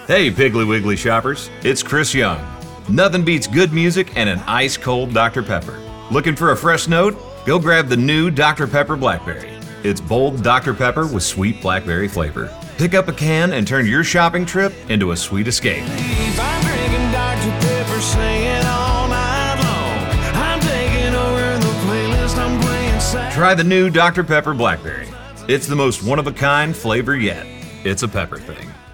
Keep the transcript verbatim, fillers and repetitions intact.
Hey, Piggly Wiggly shoppers, it's Chris Young. Nothing beats good music and an ice-cold Doctor Pepper. Looking for a fresh note? Go grab the new Doctor Pepper Blackberry. It's bold Doctor Pepper with sweet blackberry flavor. Pick up a can and turn your shopping trip into a sweet escape. I'm drinking Doctor Pepper, singing all night long. I'm taking over the playlist, I'm playing sad. Try the new Doctor Pepper Blackberry. It's the most one-of-a-kind flavor yet. It's a pepper thing.